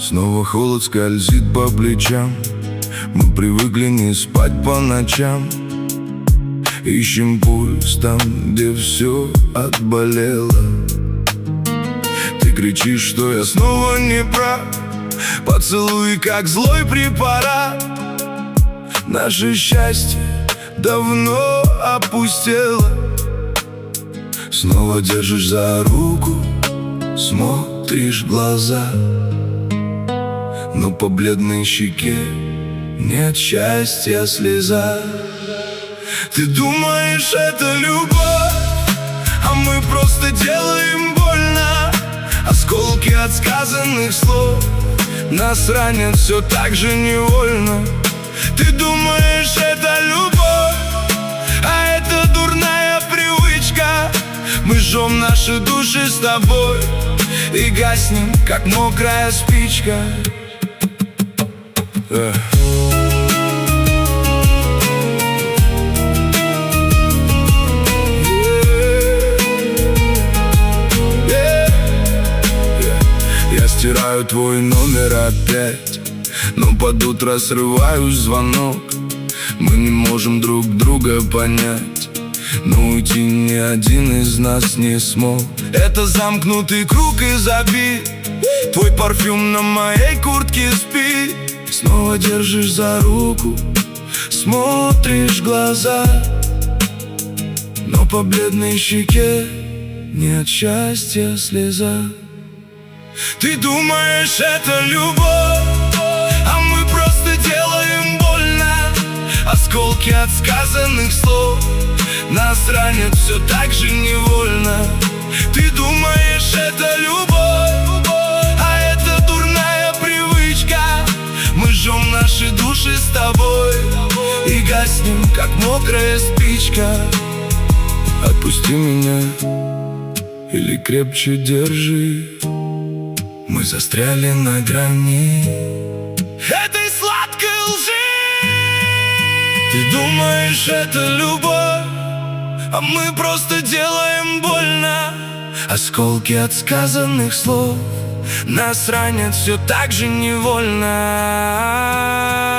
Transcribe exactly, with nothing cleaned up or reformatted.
Снова холод скользит по плечам. Мы привыкли не спать по ночам. Ищем пульс там, где все отболело. Ты кричишь, что я снова не прав. Поцелуй, как злой препарат. Наше счастье давно опустело. Снова держишь за руку, смотришь в глаза, но по бледной щеке нет счастья слеза. Ты думаешь, это любовь, а мы просто делаем больно. Осколки от сказанных слов нас ранят все так же невольно. Ты думаешь, это любовь, а это дурная привычка. Мы жжем наши души с тобой и гаснем, как мокрая спичка. Эх. Я стираю твой номер опять, но под утро срываю звонок. Мы не можем друг друга понять, но уйти ни один из нас не смог. Это замкнутый круг из обид. Твой парфюм на моей куртке спит. Снова держишь за руку, смотришь в глаза, но по бледной щеке нет счастья слеза. Ты думаешь, это любовь, а мы просто делаем больно. Осколки от сказанных слов нас ранят все так же невольно. Ты думаешь, это любовь, а это дурная привычка. Мы жжем наши души с тобой и гаснем, как мокрая спичка. Отпусти меня или крепче держи. Мы застряли на грани этой сладкой лжи. Ты думаешь, это любовь, а мы просто делаем больно. Осколки от сказанных слов нас ранят все так же невольно.